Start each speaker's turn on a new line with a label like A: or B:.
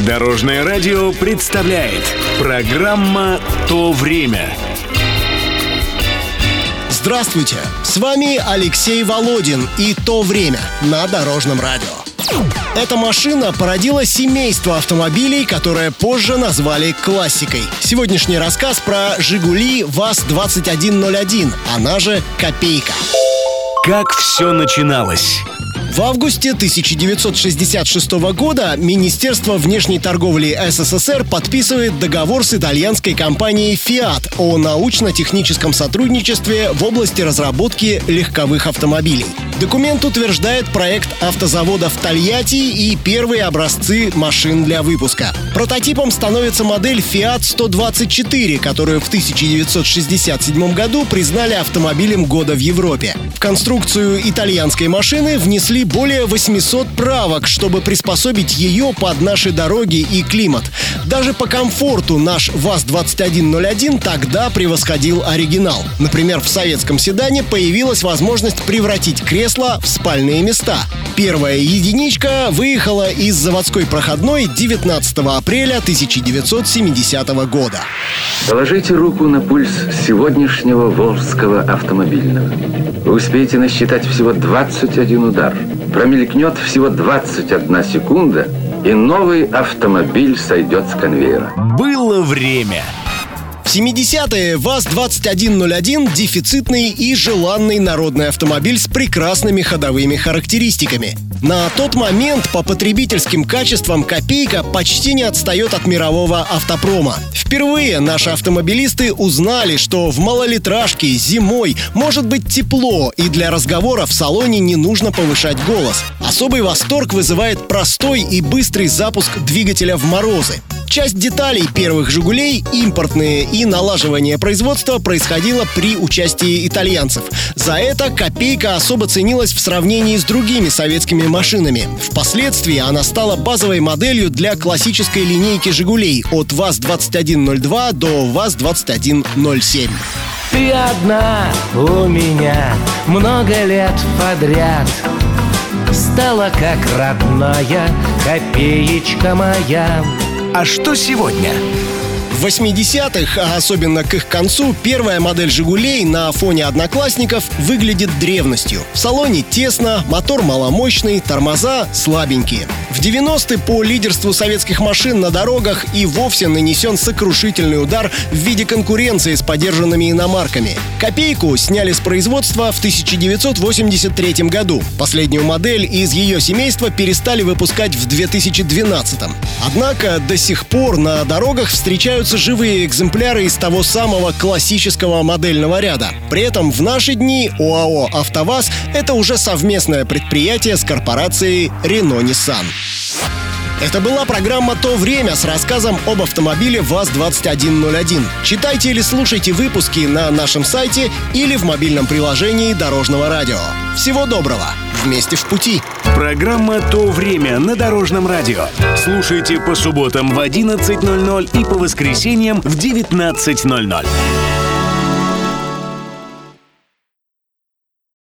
A: Дорожное радио представляет программа «То время».
B: Здравствуйте! С вами Алексей Володин и «То время» на Дорожном радио. Эта машина породила семейство автомобилей, которое позже назвали классикой. Сегодняшний рассказ про «Жигули» ВАЗ-2101, она же «Копейка».
A: Как все начиналось?
B: В августе 1966 года Министерство внешней торговли СССР подписывает договор с итальянской компанией Fiat о научно-техническом сотрудничестве в области разработки легковых автомобилей. Документ утверждает проект автозавода в Тольятти и первые образцы машин для выпуска. Прототипом становится модель Fiat 124, которую в 1967 году признали автомобилем года в Европе. В конструкцию итальянской машины внесли более 800 правок, чтобы приспособить ее под наши дороги и климат. Даже по комфорту наш ВАЗ-2101 тогда превосходил оригинал. Например, в советском седане появилась возможность превратить кресла в спальные места. Первая единичка выехала из заводской проходной 19 апреля 1970 года.
C: Положите руку на пульс сегодняшнего волжского автомобильного. Вы успеете насчитать всего 21 удар. Промелькнет всего 21 секунда, и новый автомобиль сойдет с конвейера.
A: Было время.
B: В 70-е ВАЗ-2101 – дефицитный и желанный народный автомобиль с прекрасными ходовыми характеристиками. На тот момент по потребительским качествам «Копейка» почти не отстает от мирового автопрома. Впервые наши автомобилисты узнали, что в малолитражке зимой может быть тепло, и для разговора в салоне не нужно повышать голос. Особый восторг вызывает простой и быстрый запуск двигателя в морозы. Часть деталей первых «Жигулей» импортные, и налаживание производства происходило при участии итальянцев. За это «Копейка» особо ценилась в сравнении с другими советскими машинами. Впоследствии она стала базовой моделью для классической линейки «Жигулей» от ВАЗ-2102 до ВАЗ-2107.
D: Ты одна у меня много лет подряд, стала как родная копеечка моя.
A: А что сегодня?
B: В 80-х, а особенно к их концу, первая модель «Жигулей» на фоне «Одноклассников» выглядит древностью. В салоне тесно, мотор маломощный, тормоза слабенькие. В 90-е по лидерству советских машин на дорогах и вовсе нанесен сокрушительный удар в виде конкуренции с подержанными иномарками. «Копейку» сняли с производства в 1983 году. Последнюю модель из ее семейства перестали выпускать в 2012-м. Однако до сих пор на дорогах встречаются живые экземпляры из того самого классического модельного ряда. При этом в наши дни ОАО «АвтоВАЗ» — это уже совместное предприятие с корпорацией Renault-Nissan. Это была программа «То время» с рассказом об автомобиле ВАЗ-2101. Читайте или слушайте выпуски на нашем сайте или в мобильном приложении Дорожного радио. Всего доброго! Вместе в пути!
A: Программа «То время» на Дорожном радио. Слушайте по субботам в 11:00 и по воскресеньям в 19:00.